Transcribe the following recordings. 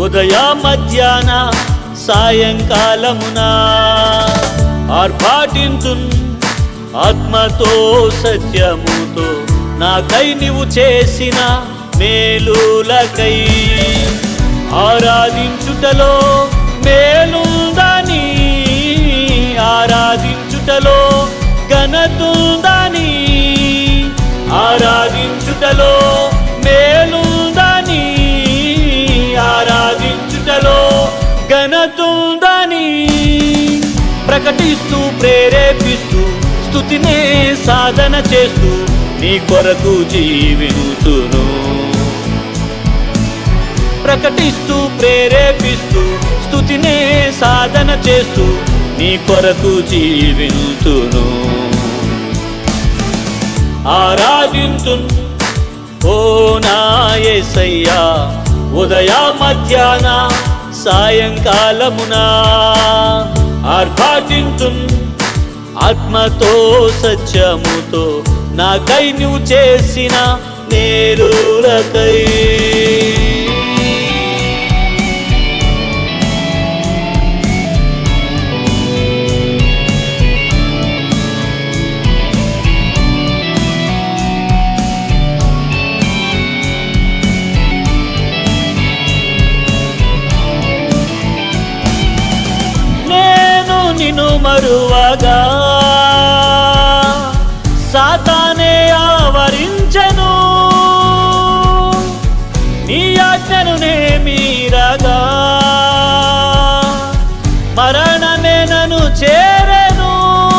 ఉదయ మధ్యాహ్న సాయంకాలమునా ఆర్భాటింతున్ ఆత్మతో సత్యముతో నాకై నీవు చేసిన మేలులకై ఆరాధించుటలో మేలుందని ఆరాధించుటలో ఘనతుందని ఆరాధించుటలో మేలుందని ఆరాధించుటలో ఘనతుందని ప్రకటిస్తూ ప్రేరేపిస్తూ స్తుతినే సాధన చేస్తూ నీ కొరకు జీవింతును ప్రకటిస్తూ ప్రేరేపిస్తూ స్తుతినే సాధన చేస్తూ నీ కొరకు జీవింతును ఆరాధింతున్ ఓ నా యేసయ్యా ఉదయ మధ్యాహ్న సాయంకాలమునా ఆర్భాటింతున్ ఆత్మతో సత్యముతో నాకై నువ్వు చేసిన మేలులకై నిన్ను మరువగా సాతానే ఆవరించెను నీ ఆజ్ఞను నే మీరగా మరణమే నన్ను చేరెను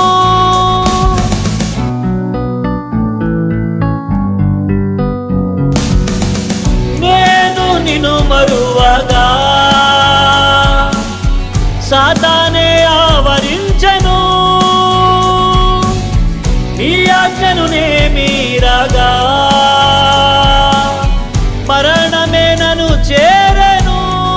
నేను నిన్ను మరువగా సాతానే ఆవరించెను నీ ఆజ్ఞను నే మీరగా మరణమే నన్ను చేరెను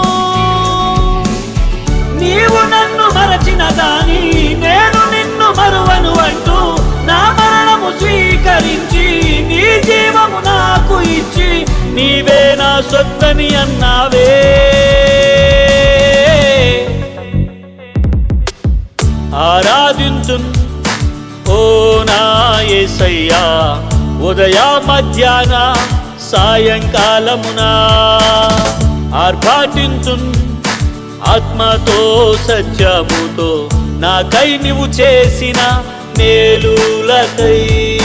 నీవు నన్ను మరచిన గాని నేను నిన్ను మరువను అంటూ నా మరణము స్వీకరించి నీ జీవము నాకు ఇచ్చి నీవే నా సొత్తని అన్నావే ఆరాధించున్ ఓ నా యేసయ్యా ఉదయ మధ్యాహ్న సాయంకాలమునా ఆర్భాటించున్ ఆత్మతో సత్యముతో నాకై నీవు చేసిన మేలులకై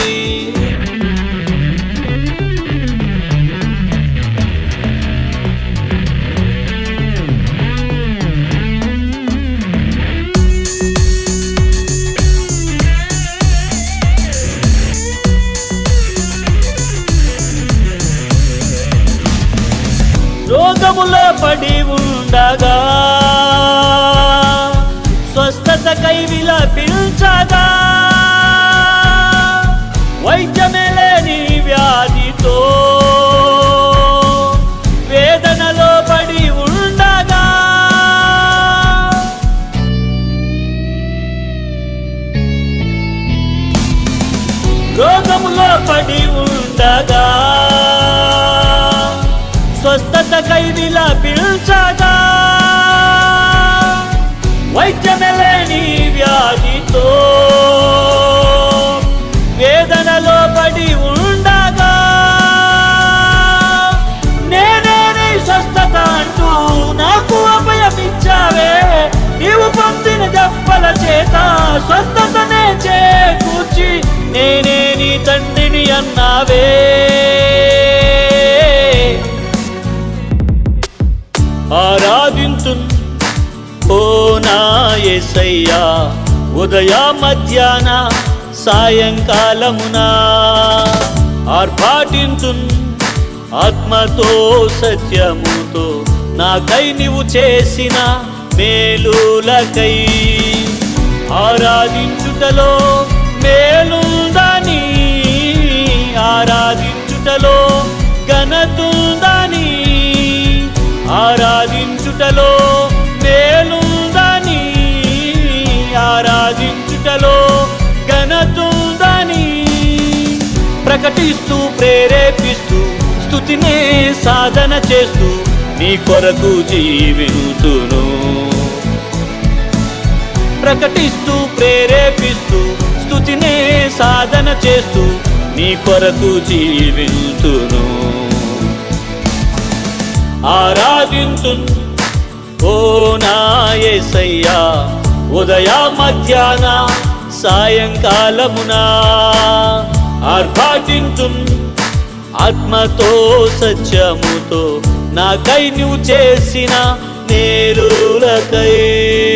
రోగములో పడి ఉండగా స్వస్థతకై విలపించగా వైద్యమే లేని వ్యాధితో వేదనలో పడి ఉండగా రోగములో పడి ఉండగా స్వస్థతకై విలపించగా వైద్యమే లేని వ్యాధితో వేదనలో పడి ఉండగా నేనే నీ స్వస్థత అంటూ నాకు అభయమిచ్చావే నీవు పొందిన దెబ్బల చేత స్వస్థతనే చేకూర్చి నేనే నీ తండ్రిని అన్నావే ఆరాధించున్ ఓ నా యేసయ్యా ఉదయ మధ్యాహ్న సాయంకాలమునా ఆర్భాటించున్ ఆత్మతో సత్యముతో నాకై నీవు చేసిన మేలులకై ఆరాధించుటలో మేలుందని ఆరాధించుటలో ఘనతుందని ఆరాధించుటలో మేలుందని ఆరాధించుటలో ఘనతుందని ప్రకటిస్తూ ప్రేరేపిస్తూ స్తుతినే సాధన చేస్తూ నీ కొరకు జీవింతును. ప్రకటిస్తూ ప్రేరేపిస్తూ స్తుతినే సాధన చేస్తూ నీ కొరకు జీవింతును. ఆరాధింతున్ ఓ నా యేసయ్యా ఉదయ మధ్యాహ్న సాయంకాలమునా. ఆర్భాటింతున్ ఆత్మతో సత్యముతో నాకై నువ్వు చేసిన మేలులకై.